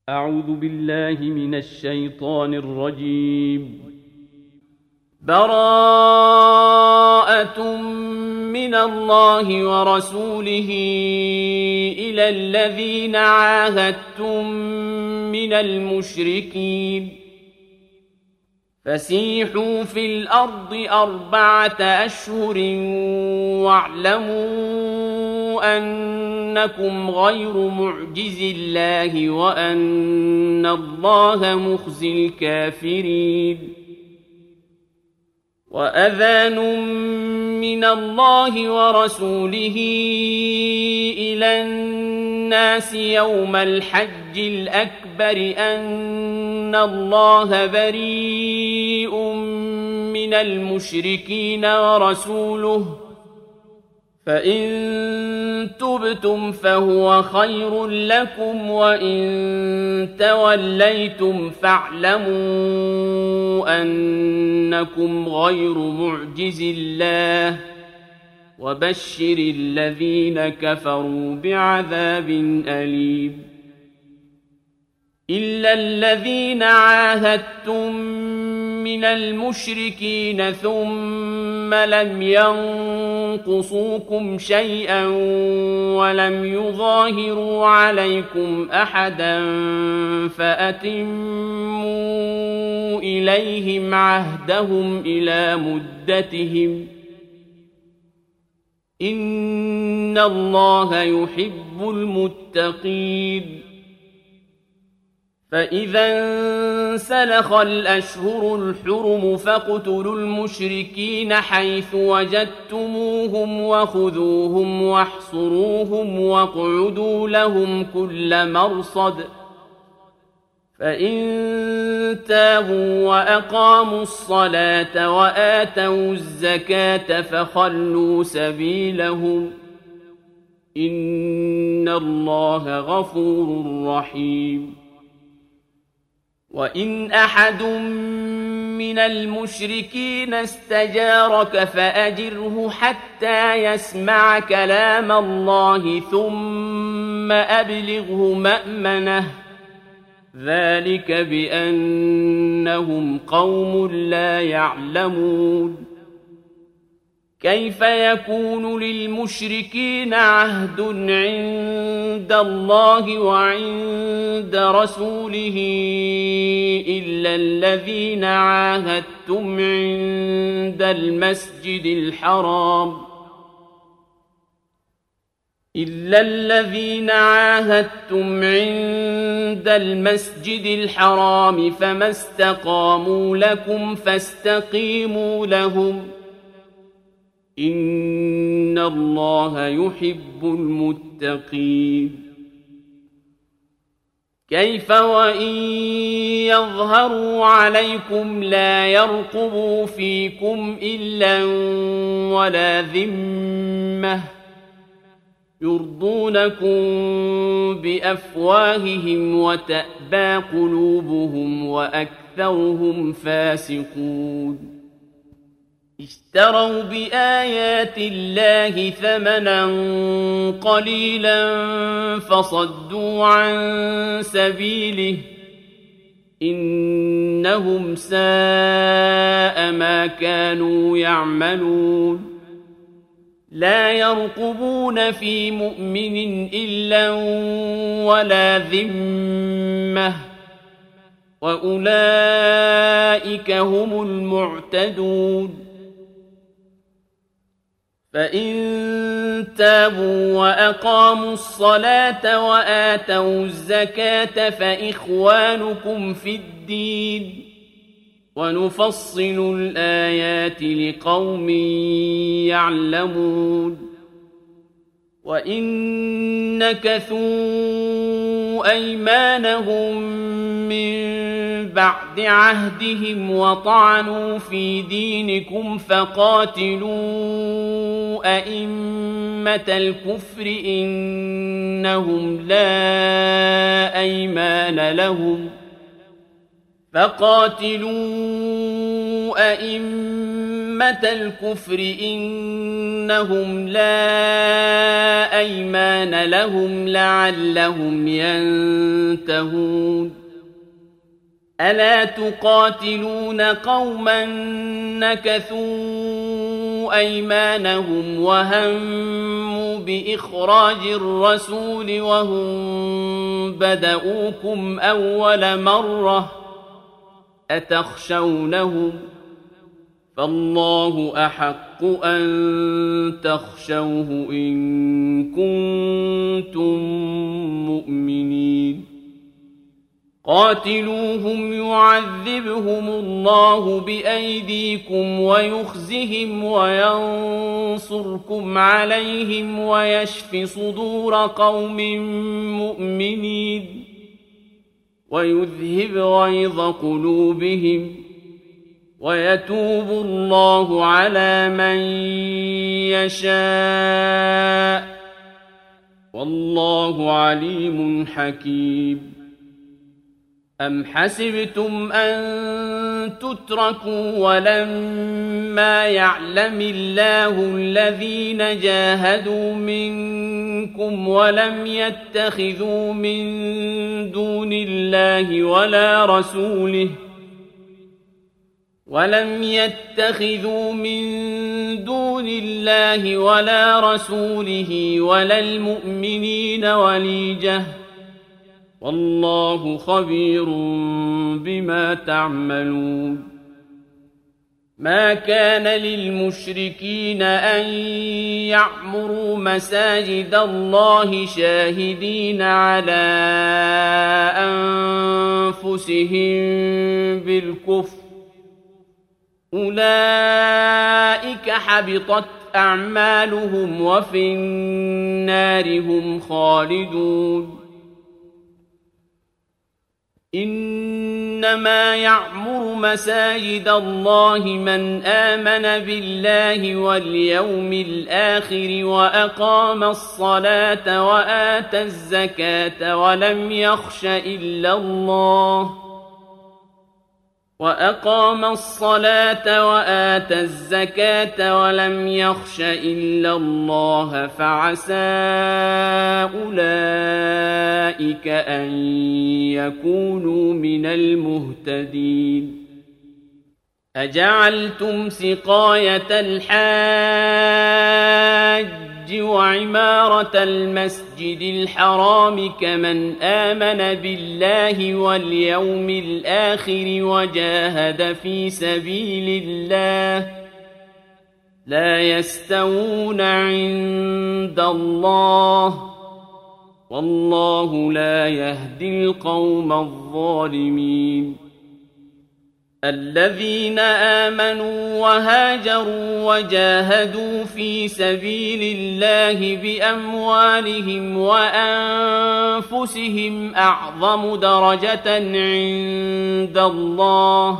أعوذ بالله من الشيطان الرجيم. براءة من الله ورسوله إلى الذين عاهدتم من المشركين فسيحوا في الأرض 4 أشهر واعلموا أنكم غير معجز الله وأن الله مخزي الكافرين. وأذان من الله ورسوله إلى الناس يوم الحج الأكبر أن الله بريء من المشركين ورسوله فإن تبتم فهو خير لكم وإن توليتم فاعلموا أنكم غير معجز الله وبشر الذين كفروا بعذاب أليم. إلا الذين عاهدتم من المشركين ثم لم ينقصوكم شيئا ولم يظاهروا عليكم أحدا فأتموا إليهم عهدهم إلى مدتهم إن الله يحب المتقين. فإذا انسلخ الأشهر الحرم فاقتلوا المشركين حيث وجدتموهم وخذوهم واحصروهم واقعدوا لهم كل مرصد فإن تابوا وأقاموا الصلاة وآتوا الزكاة فخلوا سبيلهم إن الله غفور رحيم. وإن أحد من المشركين استجارك فأجره حتى يسمع كلام الله ثم أبلغه مأمنه ذلك بأنهم قوم لا يعلمون. كيف يكون للمشركين عهد عند الله وعند رسوله إلا الذين عاهدتم عند المسجد الحرام فما استقاموا لكم فاستقيموا لهم إن الله يحب المتقين. كيف وإن يظهروا عليكم لا يرقبوا فيكم إلا ولا ذمة يرضونكم بأفواههم وتأبى قلوبهم وأكثرهم فاسقون. اشتروا بآيات الله ثمنا قليلا فصدوا عن سبيله إنهم ساء ما كانوا يعملون. لا يرقبون في مؤمن إلا ولا ذمة وأولئك هم المعتدون. فإن تابوا وأقاموا الصلاة وآتوا الزكاة فإخوانكم في الدين ونفصل الآيات لقوم يعلمون. وإن نكثوا أيمانهم من بعد عهدهم وطعنوا في دينكم فقاتلوا أئمة الكفر إنهم لا أيمان لهم فقاتلوا أئمة الكفر إنهم لا أيمان لهم لعلهم ينتهون ألا تقاتلون قوما نكثوا أيمانهم وهموا بإخراج الرسول وهم بدؤوكم أول مرة أتخشونهم فالله أحق أن تخشوه إن كنتم مؤمنين قاتلوهم يعذبهم الله بأيديكم ويخزهم وينصركم عليهم ويشف صدور قوم مؤمنين ويذهب غيظ قلوبهم ويتوب الله على من يشاء والله عليم حكيم أم حسبتم أن تتركوا ولما يعلم الله الذين جاهدوا منكم ولم يتخذوا من دون الله ولا رسوله ولا المؤمنين وليجة والله خبير بما تعملون ما كان للمشركين أن يعمروا مساجد الله شاهدين على أنفسهم بالكفر أولئك حبطت أعمالهم وفي النار هم خالدون إنما يعمر مساجد الله من آمن بالله واليوم الآخر وأقام الصلاة وآتى الزكاة ولم يخش إلا الله فعسى أولئك أن يكونوا من المهتدين أجعلتم سقاية الحاج وعمارة المسجد الحرام كمن آمن بالله واليوم الآخر وجاهد في سبيل الله لا يستوون عند الله والله لا يهدي القوم الظالمين الذين آمنوا وهاجروا وجاهدوا في سبيل الله بأموالهم وأنفسهم أعظم درجة عند الله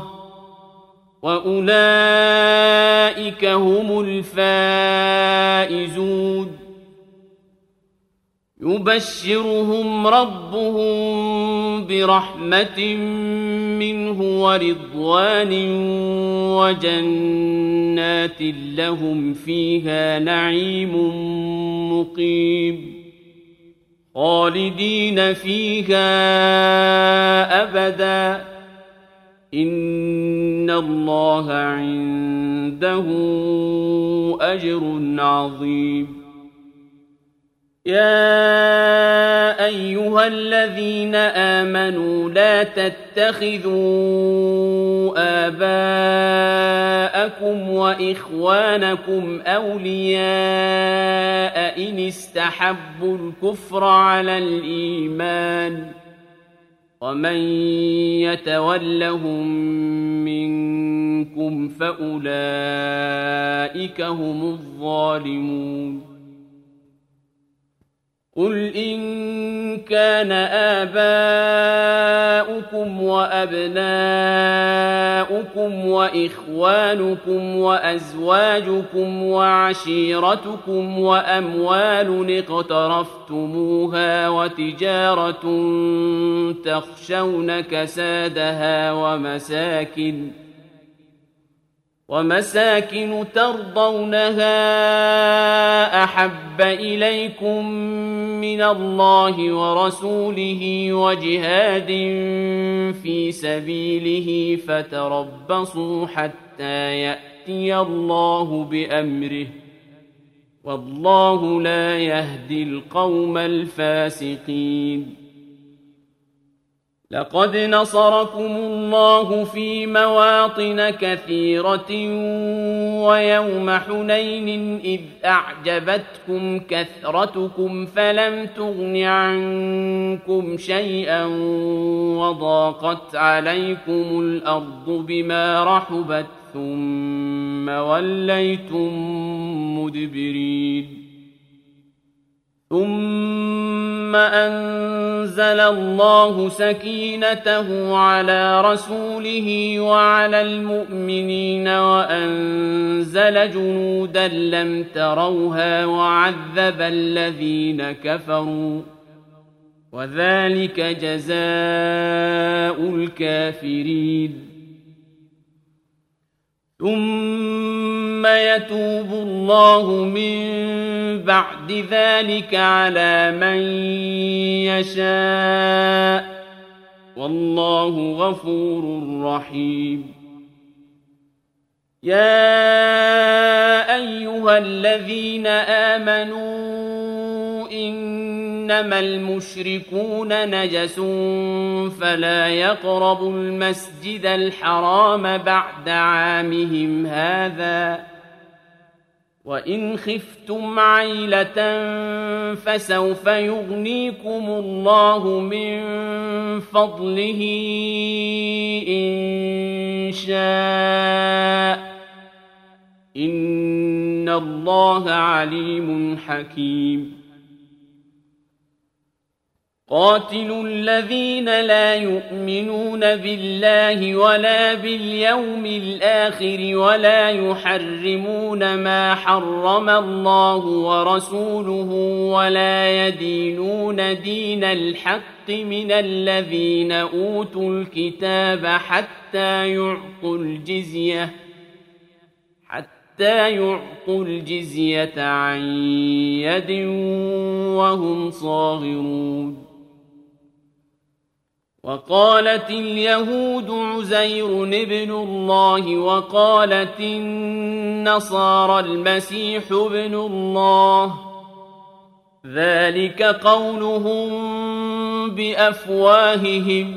وأولئك هم الفائزون يبشرهم ربهم برحمة منه ورضوان وجنات لهم فيها نعيم مقيم خالدين فيها أبدا إن الله عنده أجر عظيم يا أيها الذين آمنوا لا تتخذوا آباءكم وإخوانكم أولياء إن استحبوا الكفر على الإيمان ومن يتولهم منكم فأولئك هم الظالمون قل إن كان آباؤكم وأبناؤكم وإخوانكم وأزواجكم وعشيرتكم وأموال اقترفتموها وتجارة تخشون كسادها ومساكن ترضونها أحب إليكم من الله ورسوله وجهاد في سبيله فتربصوا حتى يأتي الله بأمره والله لا يهدي القوم الفاسقين لقد نصركم الله في مواطن كثيرة ويوم حنين إذ أعجبتكم كثرتكم فلم تغن عنكم شيئا وضاقت عليكم الأرض بما رحبت ثم وليتم مدبرين ثم أنزل الله سكينته على رسوله وعلى المؤمنين وأنزل جنودا لم تروها وعذب الذين كفروا وذلك جزاء الكافرين ثم يتوب الله من بعد ذلك على من يشاء والله غفور رحيم يا أيها الذين آمنوا إنما المشركون نجس فلا يقربوا المسجد الحرام بعد عامهم هذا وإن خفتم عيلة فسوف يغنيكم الله من فضله إن شاء إن الله عليم حكيم قاتلوا الذين لا يؤمنون بالله ولا باليوم الآخر ولا يحرمون ما حرم الله ورسوله ولا يدينون دين الحق من الذين أوتوا الكتاب حتى يعطوا الجزية عن يد وهم صاغرون وقالت اليهود عزير ابن الله وقالت النصارى المسيح ابن الله ذلك قولهم بأفواههم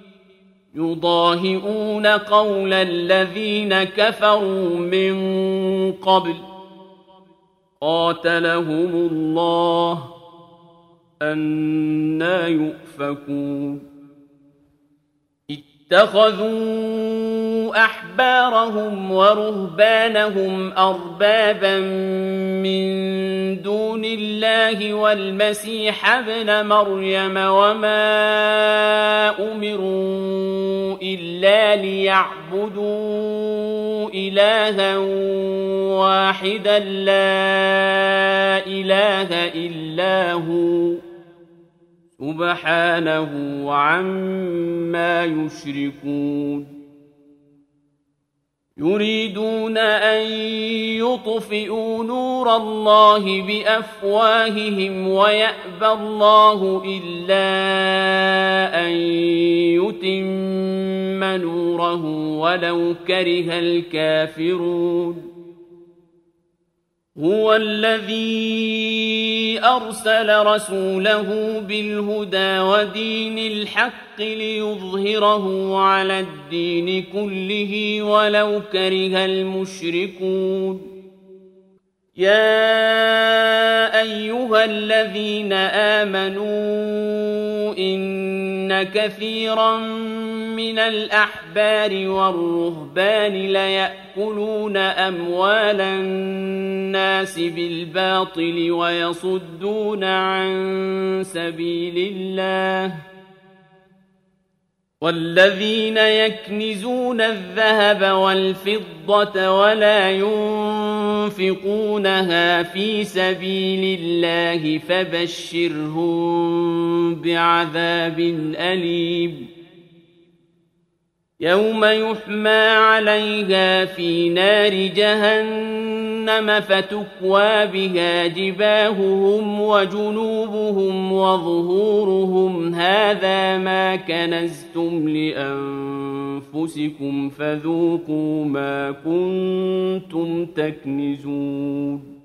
يضاهئون قول الذين كفروا من قبل قاتلهم الله أنى يؤفكون اتخذوا أحبارهم ورهبانهم أربابا من دون الله والمسيح ابن مريم وما أمروا إلا ليعبدوا إلها واحدا لا إله إلا هو سبحانه عما يشركون يريدون أن يطفئوا نور الله بأفواههم ويأبى الله إلا أن يتم نوره ولو كره الكافرون هو الذي أرسل رسوله بالهدى ودين الحق ليظهره على الدين كله ولو كره المشركون يا أيها الذين آمنوا إن كثيرا من الأحبار والرهبان ليأكلون أموال الناس بالباطل ويصدون عن سبيل الله والذين يكنزون الذهب والفضة ولا ينفقونها في سبيل الله فبشرهم بعذاب أليم يوم يحمى عليها في نار جهنم فتكوى بها جباههم وجنوبهم وظهورهم هذا ما كنزتم لأنفسكم فذوقوا ما كنتم تكنزون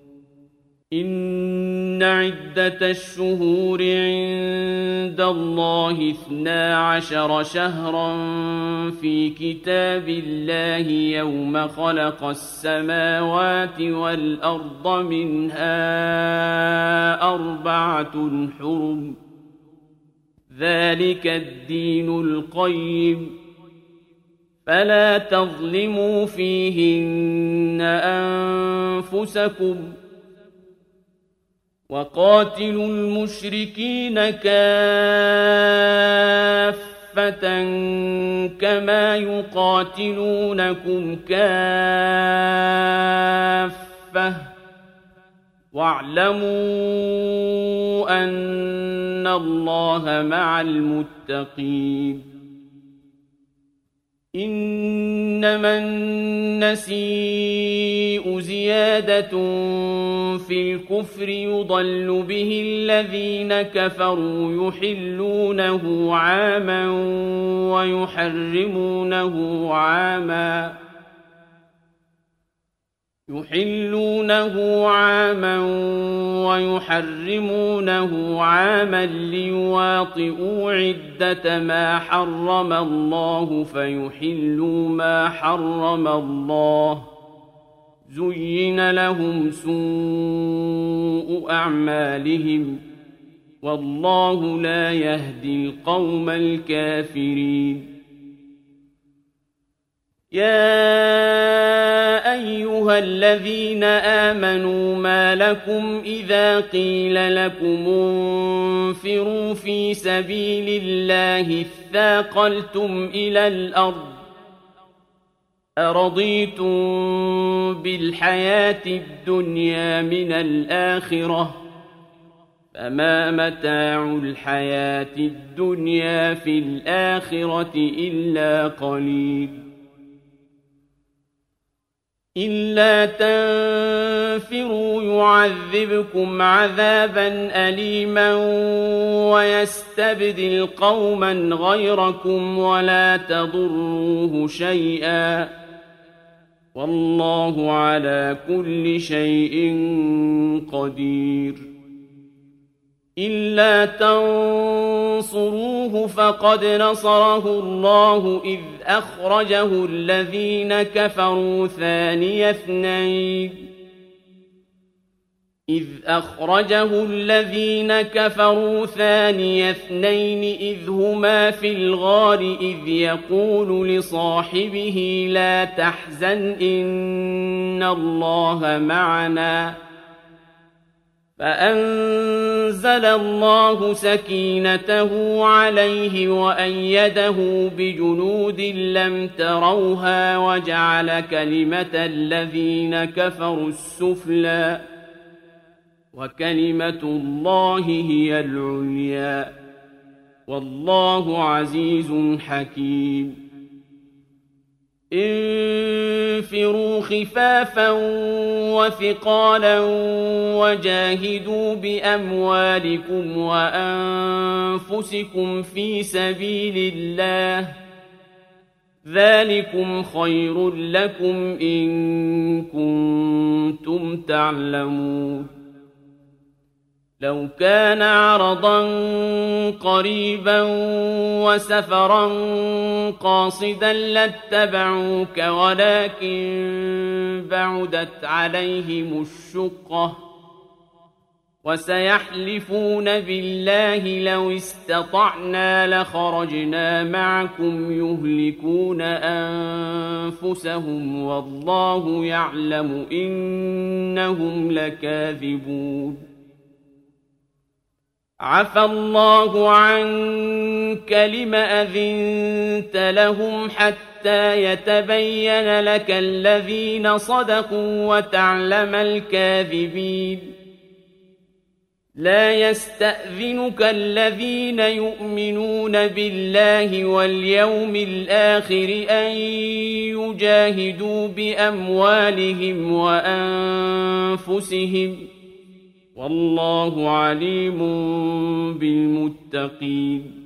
إن عدة الشهور عند الله 12 شهرا في كتاب الله يوم خلق السماوات والأرض منها 4 حرم ذلك الدين القيم فلا تظلموا فيهن أنفسكم وقاتلوا المشركين كافة كما يقاتلونكم كافة واعلموا أن الله مع المتقين إنما النسيء زيادة في الكفر يضل به الذين كفروا يحلونه عاما ويحرمونه عاما ليواطئوا عدة ما حرم الله فيحلوا ما حرم الله زين لهم سوء أعمالهم والله لا يهدي القوم الكافرين يا أيها الذين آمنوا ما لكم إذا قيل لكم انفروا في سبيل الله اثاقلتم إلى الأرض أرضيتم بالحياة الدنيا من الآخرة فما متاع الحياة الدنيا في الآخرة إلا قليل إلا تنفروا يعذبكم عذابا أليما ويستبدل قوما غيركم ولا تضروه شيئا والله على كل شيء قدير إلا تنصروه فقد نصره الله إذ أخرجه الذين كفروا ثاني اثنين إذ هما في الغار إذ يقول لصاحبه لا تحزن إن الله معنا فأنزل الله سكينته عليه وأيده بجنود لم تروها وجعل كلمة الذين كفروا السفلى وكلمة الله هي العليا والله عزيز حكيم انفروا خفافا وثقالا وجاهدوا بأموالكم وأنفسكم في سبيل الله ذلكم خير لكم إن كنتم تعلمون لو كان عرضا قريبا وسفرا قاصدا لاتبعوك ولكن بعدت عليهم الشقة وسيحلفون بالله لو استطعنا لخرجنا معكم يهلكون أنفسهم والله يعلم إنهم لكاذبون عفى الله عنك لم أذنت لهم حتى يتبين لك الذين صدقوا وتعلم الكاذبين لا يستأذنك الذين يؤمنون بالله واليوم الآخر أن يجاهدوا بأموالهم وأنفسهم والله عليم بالمتقين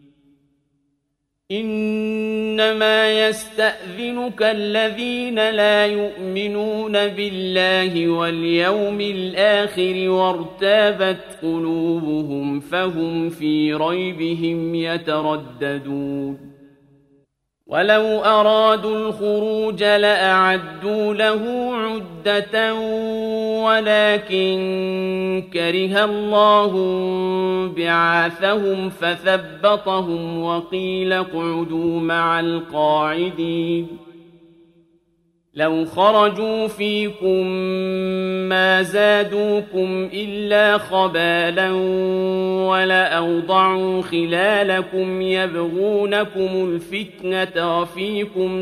إنما يستأذنك الذين لا يؤمنون بالله واليوم الآخر وارتابت قلوبهم فهم في ريبهم يترددون ولو أرادوا الخروج لأعدوا له عدة ولكن كره الله بعاثهم فثبطهم وقيل اقعدوا مع القاعدين لو خرجوا فيكم ما زادوكم إلا خبالا ولأوضعوا خلالكم يبغونكم الفتنة وفيكم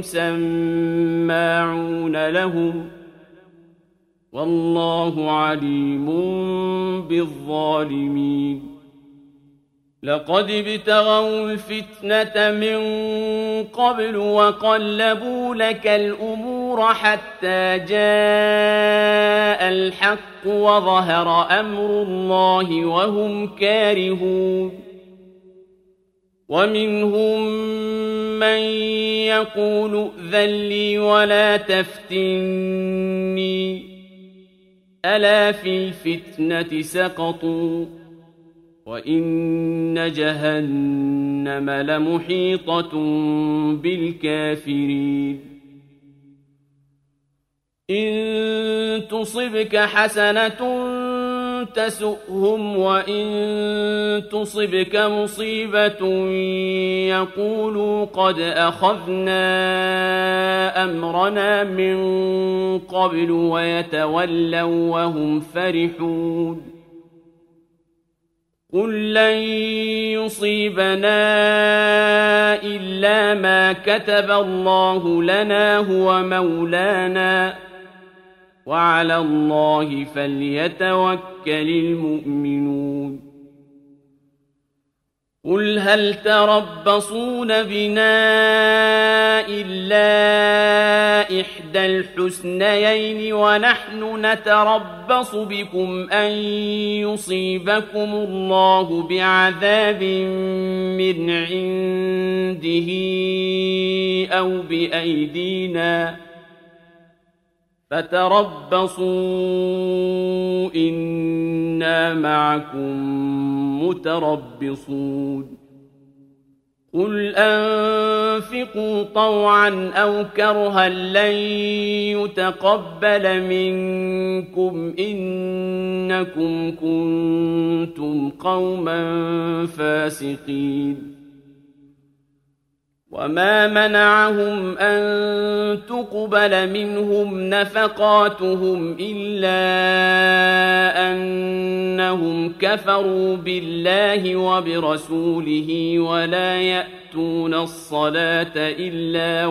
سماعون لهم والله عليم بالظالمين لقد ابتغوا الفتنة من قبل وقلبوا لك الأمور حتى جاء الحق وظهر أمر الله وهم كارهون ومنهم من يقول ائذن لي ولا تفتني ألا في الفتنة سقطوا وإن جهنم لمحيطة بالكافرين إن تصبك حسنة تسؤهم وإن تصبك مصيبة يقولوا قد أخذنا أمرنا من قبل ويتولوا وهم فرحون قل لن يصيبنا إلا ما كتب الله لنا هو مولانا وعلى الله فليتوكل المؤمنون قل هل تربصون بنا إلا إحدى الحسنيين ونحن نتربص بكم أن يصيبكم الله بعذاب من عنده أو بأيدينا فتربصوا إنا معكم متربصون قل أنفقوا طوعا أو كرها لن يتقبل منكم إنكم كنتم قوما فاسقين وما منعهم أن تقبل منهم نفقاتهم إلا أنهم كفروا بالله وبرسوله ولا يأتون الصلاة إلا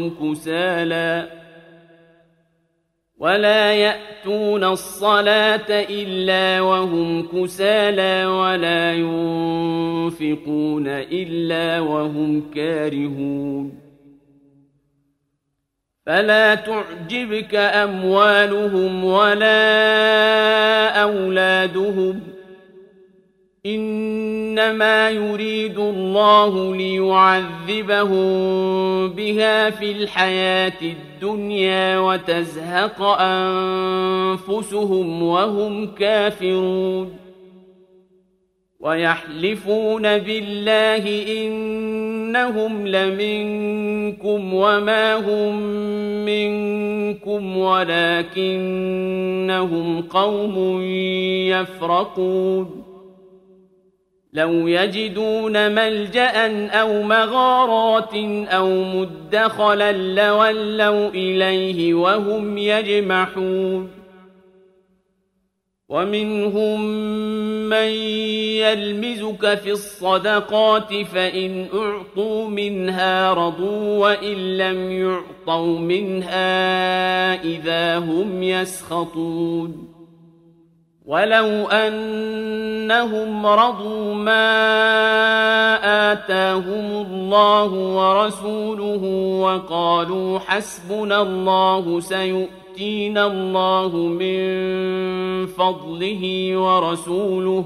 وهم كسالى ولا ينفقون إلا وهم كارهون فلا تعجبك أموالهم ولا أولادهم إنما يريد الله ليعذبهم بها في الحياة الدنيا وتزهق أنفسهم وهم كافرون ويحلفون بالله إنهم لمنكم وما هم منكم ولكنهم قوم يفرقون لو يجدون ملجأ أو مغارات أو مدخلا لولوا إليه وهم يجمحون ومنهم من يلمزك في الصدقات فإن أعطوا منها رضوا وإن لم يعطوا منها إذا هم يسخطون ولو أنهم رضوا ما آتاهم الله ورسوله وقالوا حسبنا الله سيؤتينا الله من فضله ورسوله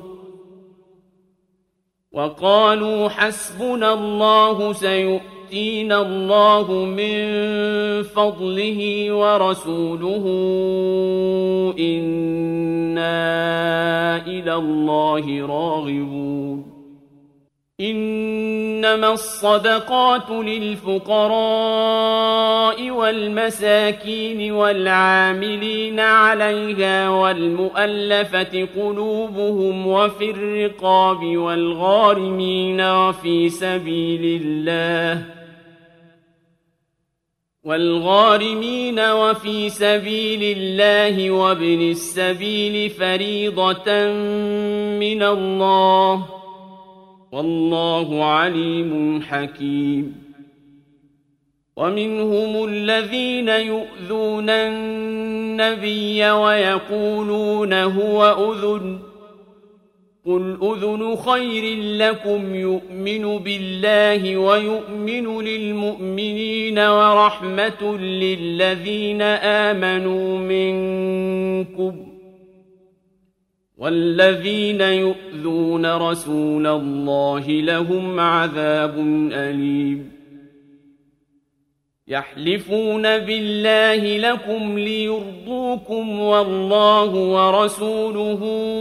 إنا إلى الله راغبون إنما الصدقات للفقراء والمساكين والعاملين عليها والمؤلفة قلوبهم وفي الرقاب والغارمين وفي سبيل الله وابن السبيل فريضة من الله والله عليم حكيم ومنهم الذين يؤذون النبي ويقولون هو أذن قل أذن خير لكم يؤمن بالله ويؤمن للمؤمنين ورحمة للذين آمنوا منكم والذين يؤذون رسول الله لهم عذاب أليم يحلفون بالله لكم ليرضوكم والله ورسوله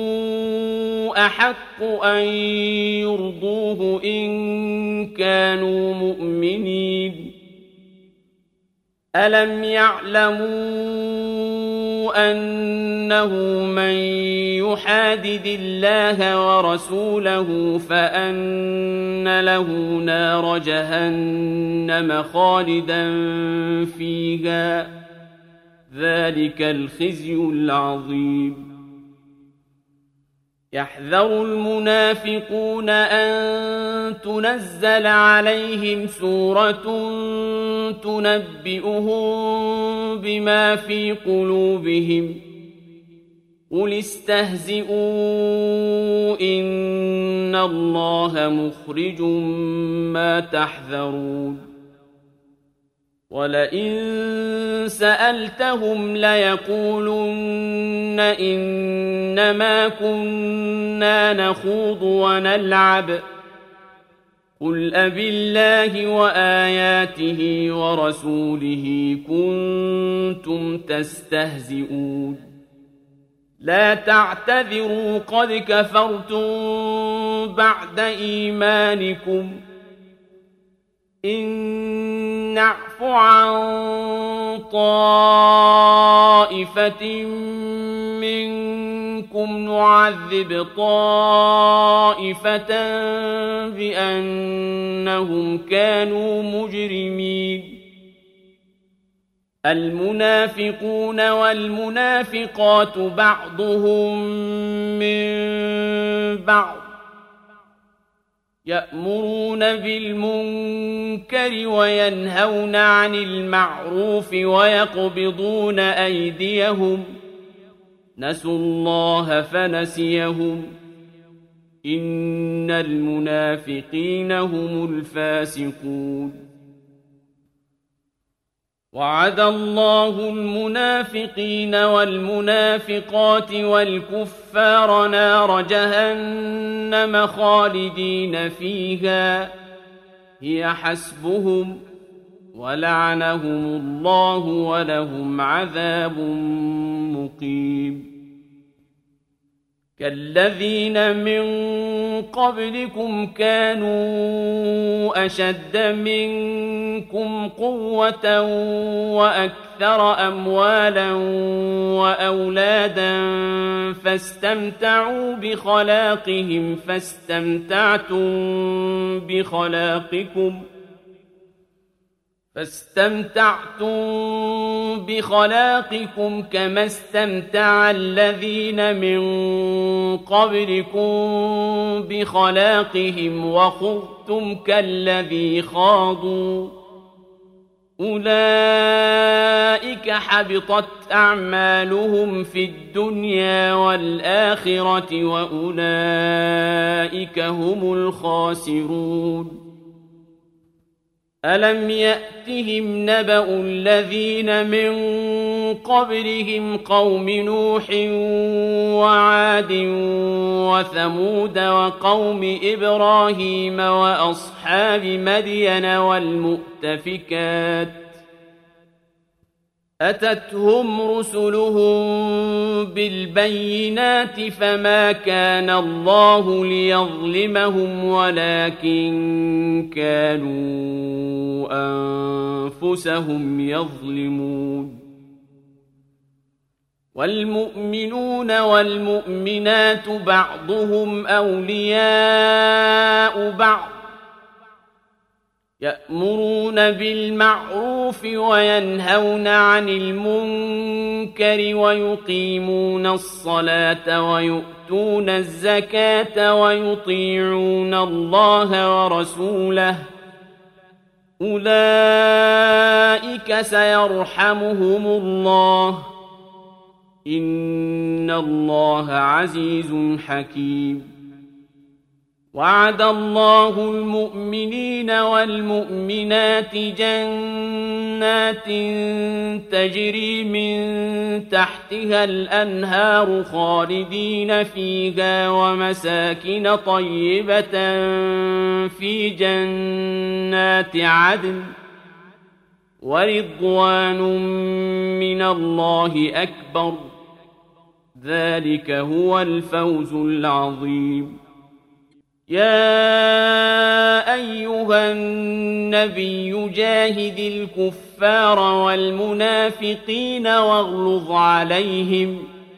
أحق أن يرضوه إن كانوا مؤمنين ألم يعلموا أنه من يحادد الله ورسوله فأن له نار جهنم خالدا فيها ذلك الخزي العظيم يحذر المنافقون أن تنزل عليهم سورة تنبئهم بما في قلوبهم قل استهزئوا إن الله مخرج ما تحذرون ولئن سألتهم ليقولن إنما كنا نخوض ونلعب قل أبالله وآياته ورسوله كنتم تستهزئون لا تعتذروا قد كفرتم بعد إيمانكم إن نعف عن طائفة منكم نعذب طائفة بأنهم كانوا مجرمين المنافقون والمنافقات بعضهم من بعض يأمرون بالمنكر وينهون عن المعروف ويقبضون أيديهم نسوا الله فنسيهم إن المنافقين هم الفاسقون وعد الله المنافقين والمنافقات والكفار نار جهنم خالدين فيها هي حسبهم ولعنهم الله ولهم عذاب مقيم كالذين من قبلكم كانوا أشد منكم قوة وأكثر أموالا وأولادا فاستمتعوا بخلاقهم فاستمتعتم بخلاقكم كما استمتع الذين من قبلكم بخلاقهم وخضتم كالذي خاضوا أولئك حبطت أعمالهم في الدنيا والآخرة وأولئك هم الخاسرون ألم يأتهم نبأ الذين من قبلهم قوم نوح وعاد وثمود وقوم إبراهيم وأصحاب مدين والمؤتفكات أتتهم رسلهم بالبينات فما كان الله ليظلمهم ولكن كانوا أنفسهم يظلمون والمؤمنون والمؤمنات بعضهم أولياء بعض يأمرون بالمعروف وينهون عن المنكر ويقيمون الصلاة ويؤتون الزكاة ويطيعون الله ورسوله أولئك سيرحمهم الله إن الله عزيز حكيم وعد الله المؤمنين والمؤمنات جنات تجري من تحتها الأنهار خالدين فيها ومساكن طيبة في جنات عدن ورضوان من الله أكبر ذلك هو الفوز العظيم يا أيها النبي جاهد الكفار والمنافقين واغلظ عليهم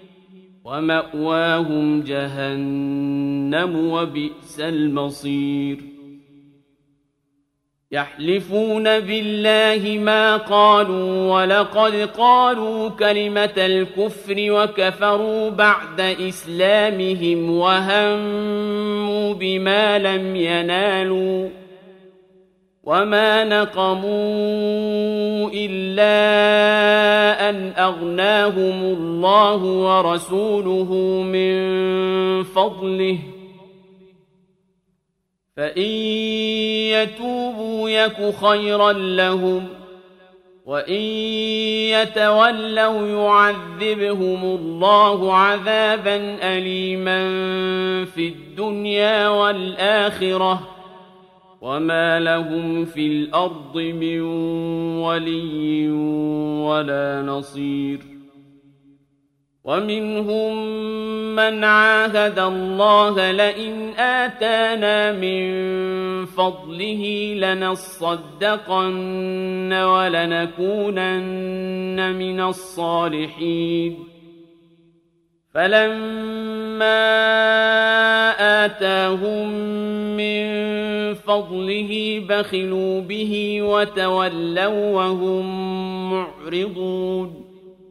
ومأواهم جهنم وبئس المصير يحلفون بالله ما قالوا ولقد قالوا كلمة الكفر وكفروا بعد إسلامهم وهموا بما لم ينالوا وما نقموا إلا أن أغناهم الله ورسوله من فضله فإن يتوبوا يك خيرا لهم وإن يتولوا يعذبهم الله عذابا أليما في الدنيا والآخرة وما لهم في الأرض من ولي ولا نصير ومنهم من عاهد الله لئن آتانا من فضله لنصدقن ولنكونن من الصالحين فلما آتاهم من فضله بخلوا به وتولوا وهم معرضون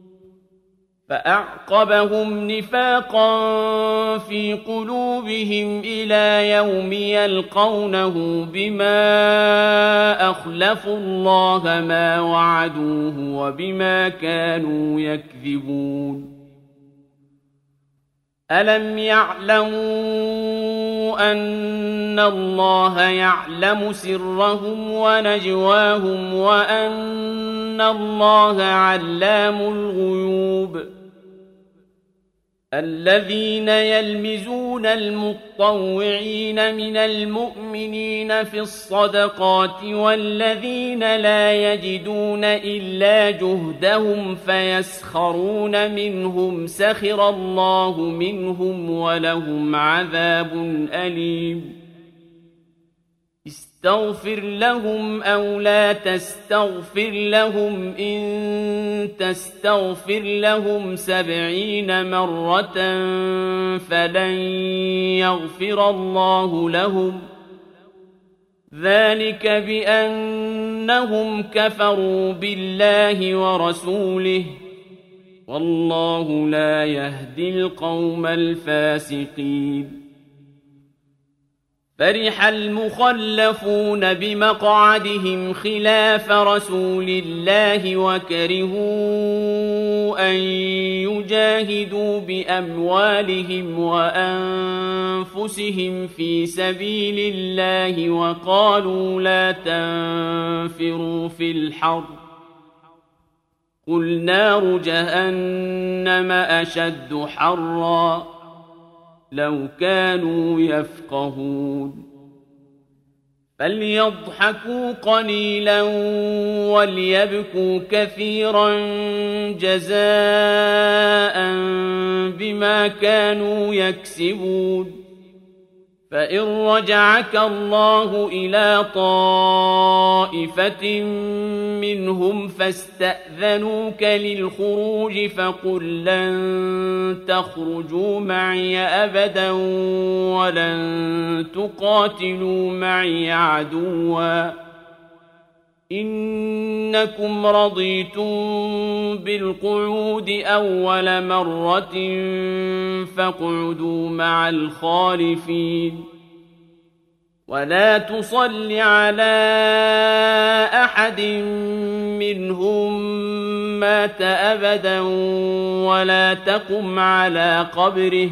فأعقبهم نفاقا في قلوبهم إلى يوم يلقونه بما أخلفوا الله ما وعدوه وبما كانوا يكذبون ألم يعلموا أن الله يعلم سرهم ونجواهم وأن الله علام الغيوب الذين يلمزون المطوعين من المؤمنين في الصدقات والذين لا يجدون إلا جهدهم فيسخرون منهم سخر الله منهم ولهم عذاب أليم استغفر لهم أو لا تستغفر لهم إن تستغفر لهم 70 مرة فلن يغفر الله لهم ذلك بأنهم كفروا بالله ورسوله والله لا يهدي القوم الفاسقين فرح المخلفون بمقعدهم خلاف رسول الله وكرهوا أن يجاهدوا بأموالهم وأنفسهم في سبيل الله وقالوا لا تنفروا في الحر قل نار جهنم أشد حرًّا لو كانوا يفقهون فليضحكوا قليلا وليبكوا كثيرا جزاء بما كانوا يكسبون فإن رجعك الله إلى طائفة منهم فاستأذنوك للخروج فقل لن تخرجوا معي أبدا ولن تقاتلوا معي عدوا إنكم رضيتم بالقعود أول مرة فاقعدوا مع الخالفين ولا تصل على أحد منهم مات أبدا ولا تقم على قبره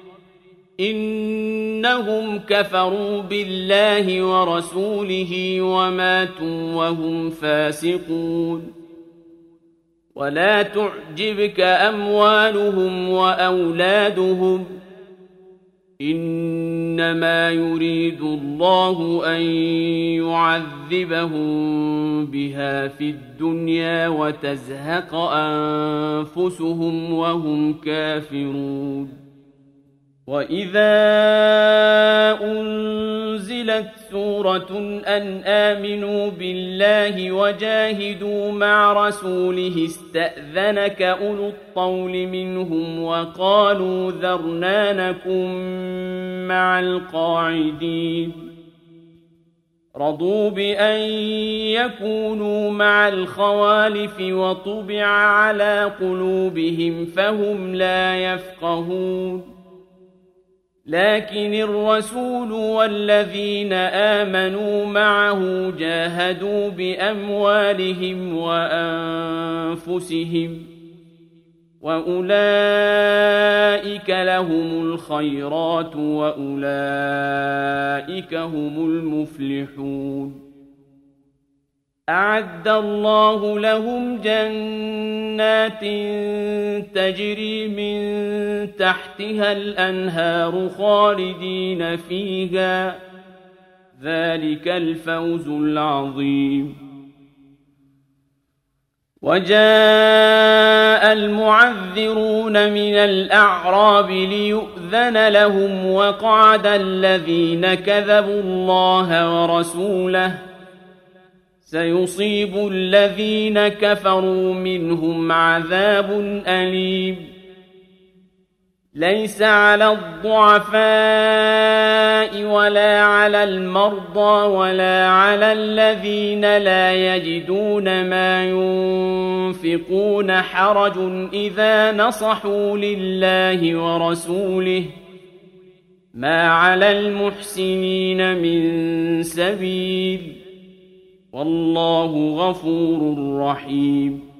إنهم كفروا بالله ورسوله وماتوا وهم فاسقون ولا تعجبك أموالهم وأولادهم إنما يريد الله أن يعذبهم بها في الدنيا وتزهق أنفسهم وهم كافرون وإذا أنزلت سورة أن آمنوا بالله وجاهدوا مع رسوله استأذنك أولو الطول منهم وقالوا ذرنا نكن مع القاعدين رضوا بأن يكونوا مع الخوالف وطبع على قلوبهم فهم لا يفقهون لكن الرسول والذين آمنوا معه جاهدوا بأموالهم وأنفسهم وأولئك لهم الخيرات وأولئك هم المفلحون أعد الله لهم جنات تجري من تحتها الأنهار خالدين فيها ذلك الفوز العظيم وجاء المعذرون من الأعراب ليؤذن لهم وقعد الذين كذبوا الله ورسوله سيصيب الذين كفروا منهم عذاب أليم ليس على الضعفاء ولا على المرضى ولا على الذين لا يجدون ما ينفقون حرج إذا نصحوا لله ورسوله ما على المحسنين من سبيل والله غفور رحيم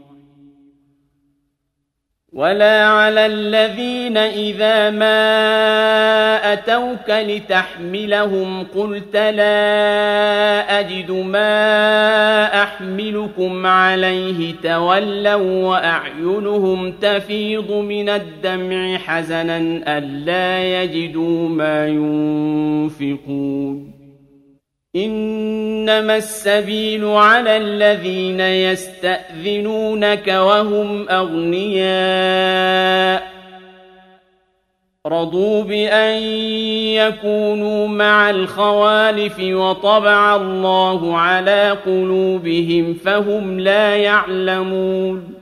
ولا على الذين إذا ما أتوك لتحملهم قلت لا أجد ما أحملكم عليه تولوا وأعينهم تفيض من الدمع حزنا ألا يجدوا ما ينفقون إنما السبيل على الذين يستأذنونك وهم أغنياء رضوا بأن يكونوا مع الخوالف وطبع الله على قلوبهم فهم لا يعلمون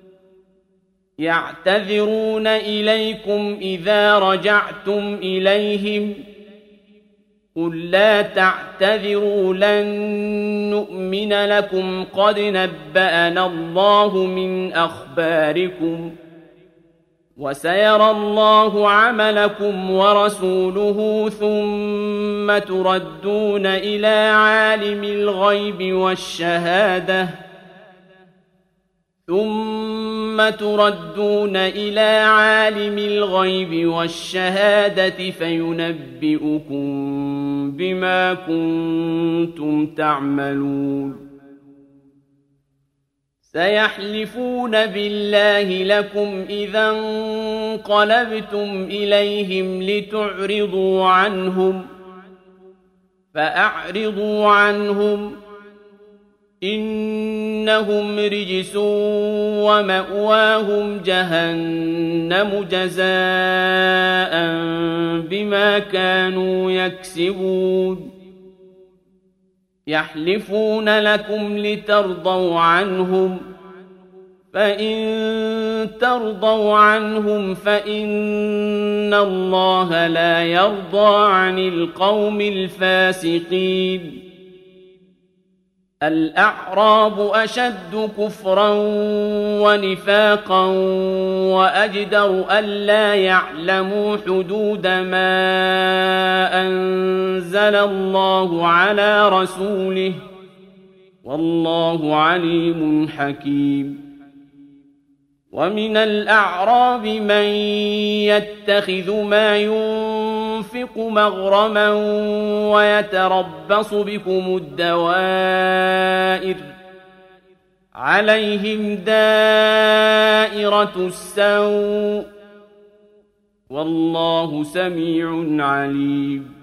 يعتذرون إليكم إذا رجعتم إليهم قل لا تعتذروا لن نؤمن لكم قد نبأنا الله من أخباركم وسيرى الله عملكم ورسوله ثم تردون إلى عالم الغيب والشهادة فينبئكم بما كنتم تعملون سيحلفون بالله لكم إذا انقلبتم إليهم لتعرضوا عنهم فأعرضوا عنهم إنهم رجس ومأواهم جهنم جزاء بما كانوا يكسبون يحلفون لكم لترضوا عنهم فإن ترضوا عنهم فإن الله لا يرضى عن القوم الفاسقين الأعراب أشد كفرا ونفاقا وأجدر ألا يعلموا حدود ما أنزل الله على رسوله والله عليم حكيم ومن الأعراب من يتخذ ما ينفق مغرما ويتربص بكم الدوائر عليهم دائرة السوء والله سميع عليم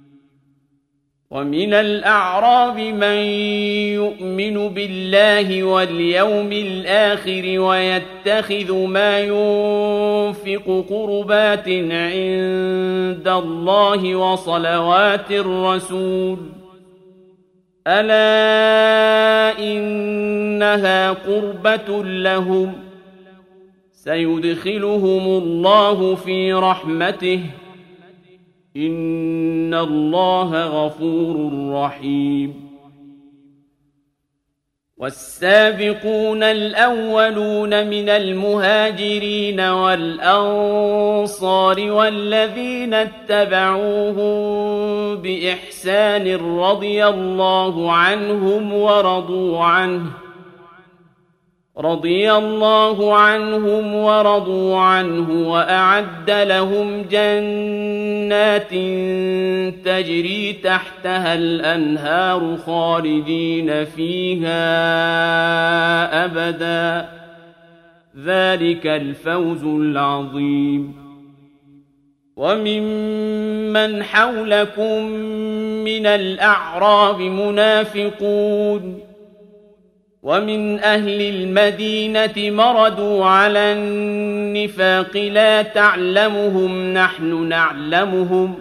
ومن الأعراب من يؤمن بالله واليوم الآخر ويتخذ ما ينفق قربات عند الله وصلوات الرسول ألا إنها قربة لهم سيدخلهم الله في رحمته إن الله غفور رحيم والسابقون الأولون من المهاجرين والأنصار والذين اتبعوهم بإحسان رضي الله عنهم ورضوا عنه وأعد لهم جنات تجري تحتها الأنهار خالدين فيها أبدا ذلك الفوز العظيم وممن حولكم من الأعراب منافقون ومن أهل المدينة مردوا على النفاق لا تعلمهم نحن نعلمهم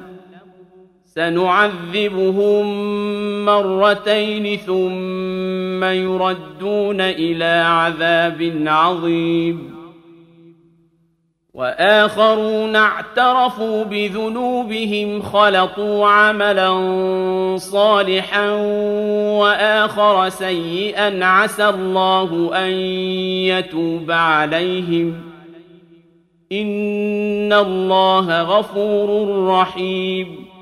سنعذبهم مرتين ثم يردون إلى عذاب عظيم وآخرون اعترفوا بذنوبهم خلطوا عملا صالحا وآخر سيئا عسى الله أن يتوب عليهم إن الله غفور رحيم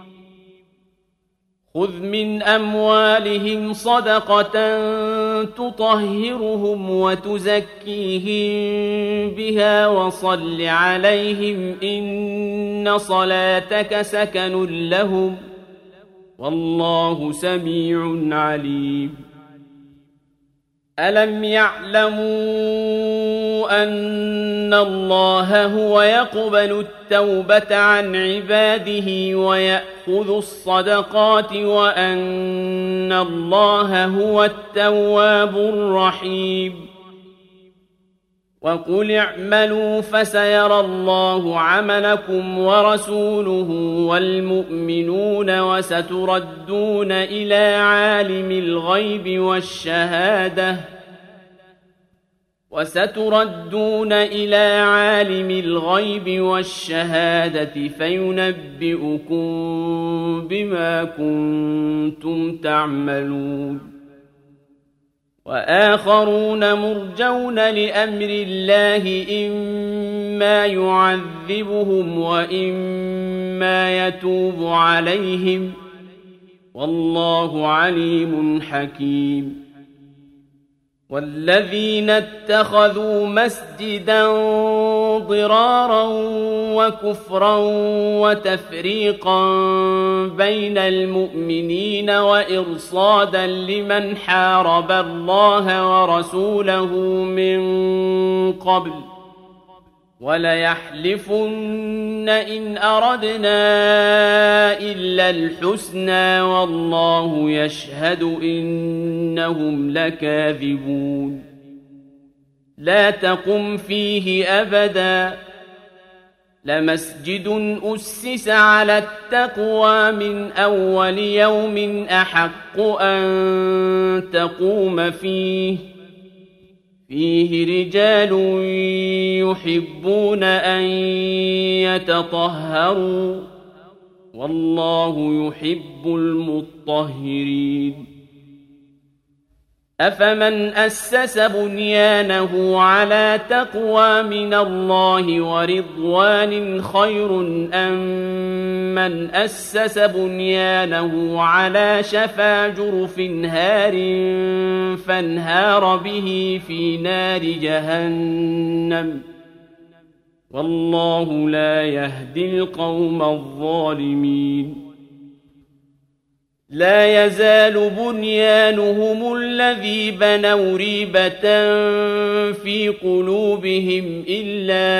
خذ من أموالهم صدقة تطهرهم وتزكيهم بها وصل عليهم إن صلاتك سكن لهم والله سميع عليم ألم يعلموا أن الله هو يقبل التوبة عن عباده ويأخذ الصدقات وأن الله هو التواب الرحيم وقل اعملوا فسيرى الله عملكم ورسوله والمؤمنون وستردون إلى عالم الغيب والشهادة فينبئكم بما كنتم تعملون وآخرون مرجون لأمر الله إما يعذبهم وإما يتوب عليهم والله عليم حكيم والذين اتخذوا مسجدا ضرارا وكفرا وتفريقا بين المؤمنين وإرصادا لمن حارب الله ورسوله من قبل وليحلفن إن أردنا إلا الحسنى والله يشهد إنهم لكاذبون لا تقم فيه أبدا لمسجد أسس على التقوى من أول يوم أحق أن تقوم فيه رجال يحبون أن يتطهروا والله يحب المطهرين أفمن أسس بنيانه على تقوى من الله ورضوان خير أم من أسس بنيانه على شفا جرف هار فانهار به في نار جهنم والله لا يهدي القوم الظالمين لا يزال بنيانهم الذي بنوا ريبة في قلوبهم إلا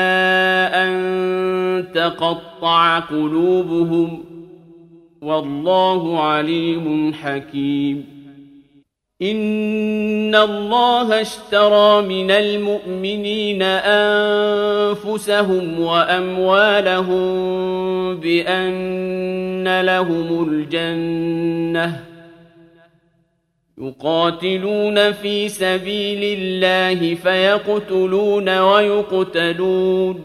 أن تقطع قلوبهم والله عليم حكيم إن الله اشترى من المؤمنين أنفسهم وأموالهم بأن لهم الجنة يقاتلون في سبيل الله فيقتلون ويقتلون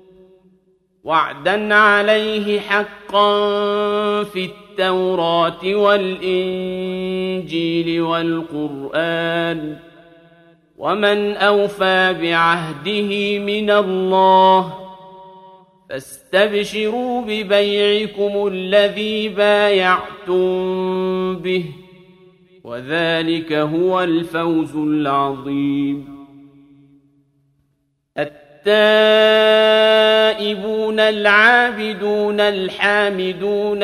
وعدا عليه حقا في التوراة والإنجيل والقرآن ومن أوفى بعهده من الله فاستبشروا ببيعكم الذي بايعتم به وذلك هو الفوز العظيم التائبون العابدون الحامدون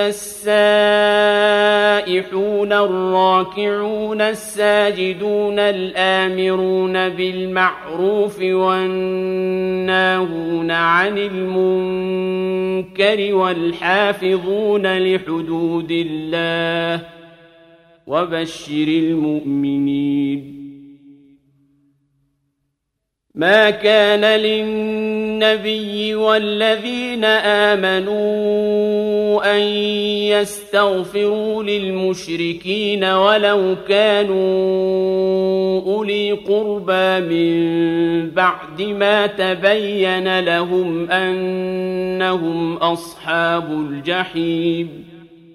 السائحون الراكعون الساجدون الآمرون بالمعروف والناهون عن المنكر والحافظون لحدود الله وبشر المؤمنين ما كان للنبي والذين آمنوا أن يستغفروا للمشركين ولو كانوا أولي قربى من بعد ما تبين لهم أنهم أصحاب الجحيم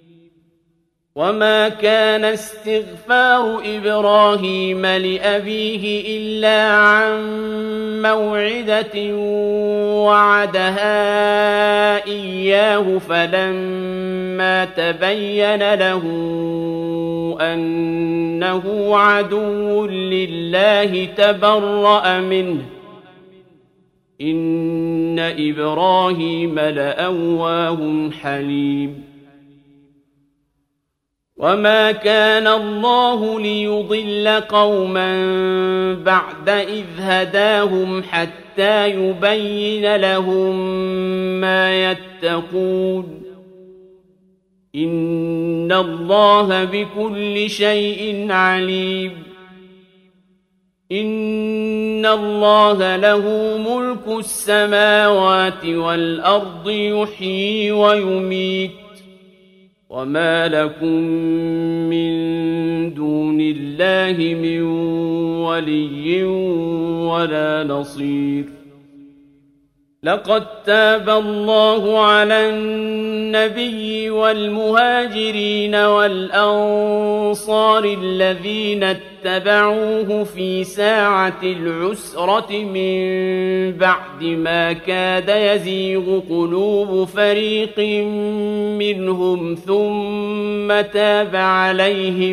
وما كان استغفار إبراهيم لأبيه إلا عن موعدة وعدها إياه فلما تبين له أنه عدو لله تبرأ منه إن إبراهيم لأواه حليم وما كان الله ليضل قوما بعد إذ هداهم حتى يبين لهم ما يتقون إن الله بكل شيء عليم إن الله له ملك السماوات والأرض يحيي ويميت وما لكم من دون الله من ولي ولا نصير لقد تاب الله على النبي والمهاجرين والأنصار الذين اتبعوه في ساعة العسرة من بعد ما كاد يزيغ قلوب فريق منهم ثم تاب عليهم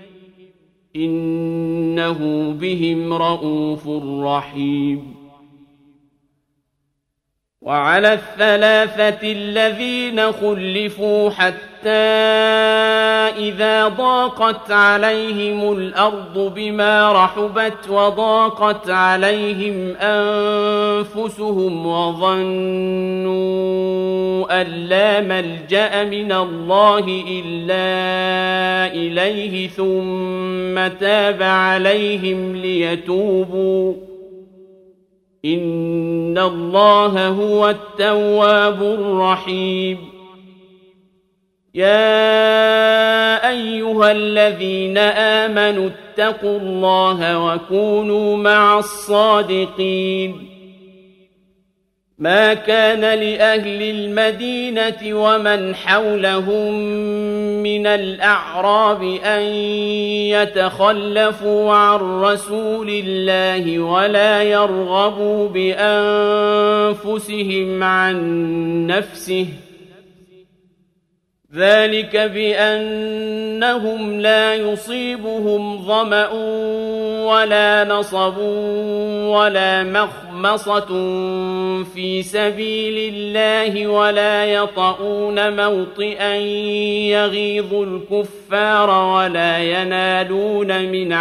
إنه بهم رءوف رحيم. وعلى الثلاثة الذين خلفوا حتى إذا ضاقت عليهم الأرض بما رحبت وضاقت عليهم أنفسهم وظنوا أن لا ملجأ من الله إلا إليه ثم تاب عليهم ليتوبوا إن الله هو التواب الرحيم. يا أيها الذين آمنوا اتقوا الله وكونوا مع الصادقين. ما كان لأهل المدينة ومن حولهم من الأعراب أن يتخلفوا عن رسول الله ولا يرغبوا بأنفسهم عن نفسه ذلك بأنهم لا يصيبهم ظمأ ولا نصب ولا مخمصة في سبيل الله ولا يطؤون موطئا يغيظ الكفار ولا ينالون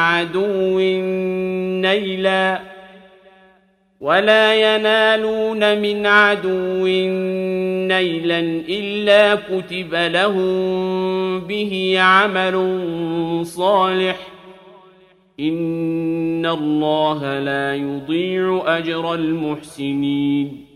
من عدو نيلا إلا كتب لهم به عمل صالح إن الله لا يضيع أجر المحسنين.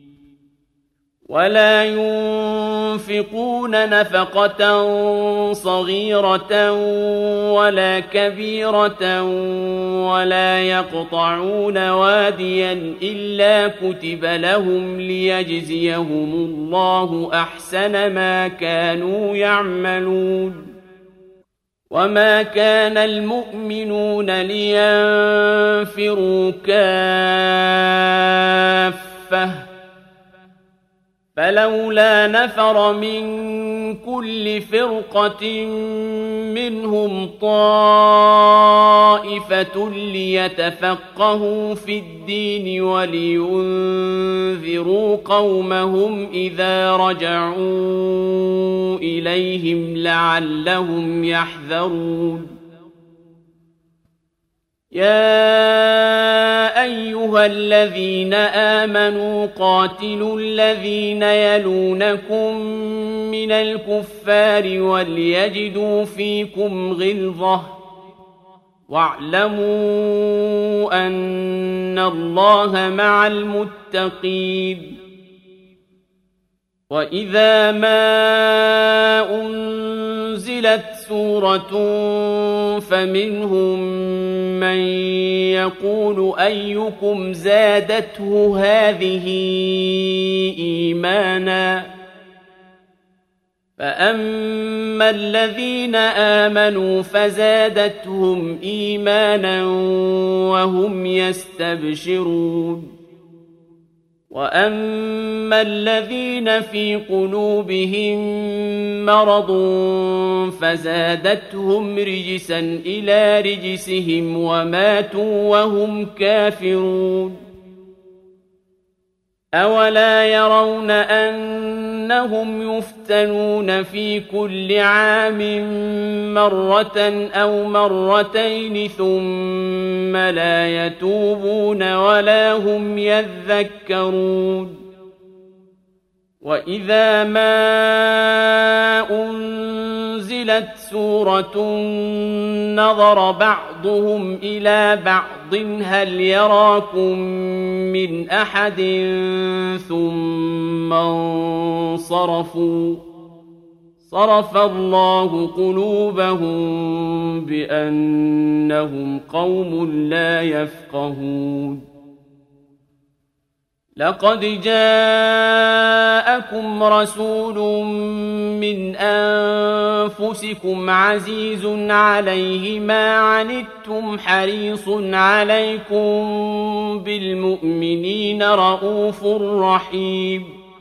ولا ينفقون نفقة صغيرة ولا كبيرة ولا يقطعون واديا إلا كتب لهم ليجزيهم الله أحسن ما كانوا يعملون. وما كان المؤمنون لينفروا كافة فلولا نفر من كل فرقة منهم طائفة ليتفقهوا في الدين ولينذروا قومهم إذا رجعوا إليهم لعلهم يحذرون. يا أيها الذين آمنوا قاتلوا الذين يلونكم من الكفار وليجدوا فيكم غلظة واعلموا أن الله مع المتقين. وإذا ما أنزلت سورة فمنهم من يقول أيكم زادته هذه إيمانا فأما الذين آمنوا فزادتهم إيمانا وهم يستبشرون. وأما الذين في قلوبهم مرض فزادتهم رجسا إلى رجسهم وماتوا وهم كافرون. أولا يرون أنهم يفتنون في كل عام مرة أو مرتين ثم لا يتوبون ولا هم يذكرون. وإذا ما أنزلت سورة نظر بعضهم إلى بعض هل يراكم من أحد ثم انصرفوا صرف الله قلوبهم بأنهم قوم لا يفقهون. لقد جاءكم رسول من أنفسكم عزيز عليه ما عنتم حريص عليكم بالمؤمنين رءوف رحيم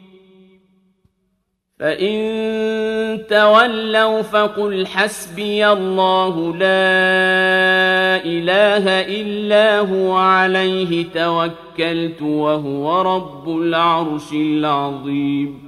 فإن تولوا فقل حسبي الله لا إله إلا هو عليه توكلت وهو رب العرش العظيم